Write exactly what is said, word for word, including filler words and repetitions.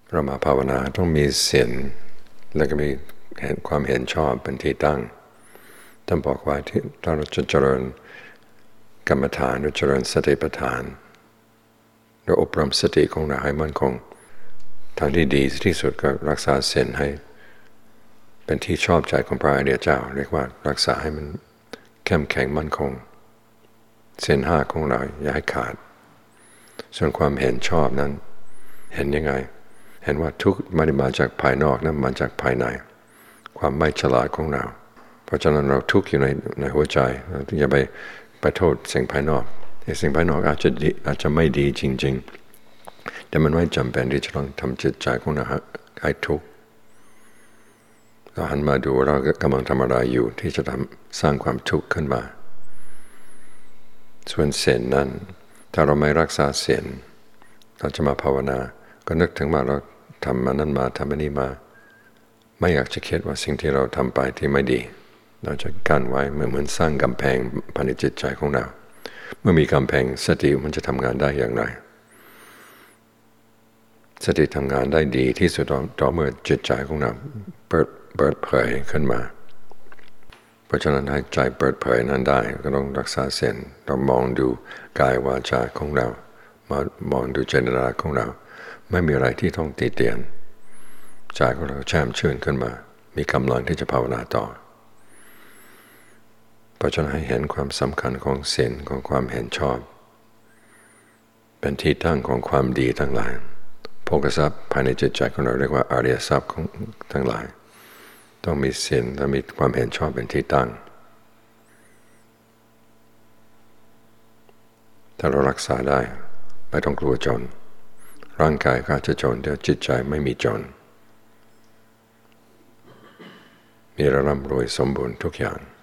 เรามาภาวนาต้องมีศีลแล้วก็มีเห็นความเห็นชอบเป็นที่ตั้งท่านบอกว่าที่เราจะเจริญกรรมฐานหรือเจริญสติปัฏฐานเราอบรมสติของเราให้มั่นคงทางที่ดีที่สุดก็รักษาศีลให้เป็นที่ชอบใจของพระอริยเจ้าเรียกว่ารักษาให้มันเข้มแข็งมั่นคงศีลห้าของเราอย่าให้ขาดส่วนความเห็นชอบนั้นเห็นยังไงเห็นว่าทุกข์ไม่ได้มาจากภายนอกนะมาจากภายในความไม่ฉลาดของเราเพราะฉะนั้นเราทุกข์อยู่ในในหัวใจอย่าไปไปโทษสิ่งภายนอกสิ่งภายนอกอาจจะดีอาจจะไม่ดีจริงๆแต่มันไม่จำเป็นที่จะต้องทำจิตใจของเราให้ทุกข์เราหันมาดูเรากำลังทำอะไรอยู่ที่จะทำสร้างความทุกข์ขึ้นมาส่วนศีลนั้นถ้าเราไม่รักษาศีลเราจะมาภาวนาก็นึกถึงว่าเราทำมานั้นมาทำอันนี้มาไม่อยากจะคิดว่าสิ่งที่เราทำไปที่ไม่ดีเราจะกั้นไว้เหมือนเหมือนสร้างกำแพงภายในจิตใจของเราเมื่อมีกำแพงสติมันจะทำงานได้อย่างไรสติทำงานได้ดีที่สุดต่อเมื่อจิตใจของเราเปิดเปิดเผยขึ้นมาเพราะฉะนั้นให้ใจเปิดเผยนั้นได้ก็ต้องรักษาศีลต้องมองดูกายวาจาของเรามามองดูเจตนาของเราไม่มีอะไรที่ต้องติเตียนใจของเราแช่มชื่นขึ้นมามีกำลังที่จะภาวนาต่อเพราะฉะนั้นให้เห็นความสำคัญของศีลของความเห็นชอบเป็นที่ตั้งของความดีทั้งหลายโภคทรัพย์ภายในจิตใจของเราเรียกว่าอริยทรัพย์ของทั้งหลายต้องมีศีลและมีความเห็นชอบเป็นที่ตั้งถ้าเรารักษาได้ไม่ต้องกลัวจนร่างกายก็จะจนแต่จิตใจไม่มีจนมีร่ำรวยสมบูรณ์ทุกอย่าง